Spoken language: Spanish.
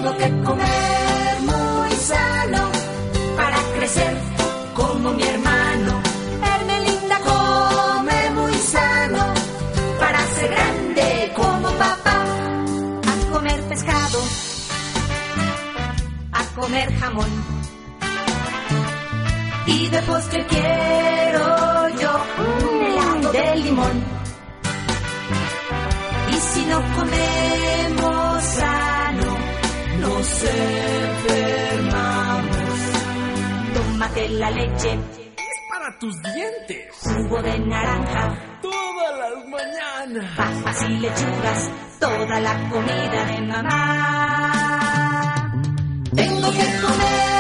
Tengo que comer muy sano para crecer como mi hermano. Hermelinda come muy sano para ser grande como papá. A comer pescado, a comer jamón, y de postre quiero yo un helado de limón. Y si no comemos sano, nos enfermamos. Tómate la leche, es para tus dientes. Jugo de naranja, todas las mañanas. Papas y lechugas, toda la comida de mamá. Tengo que comer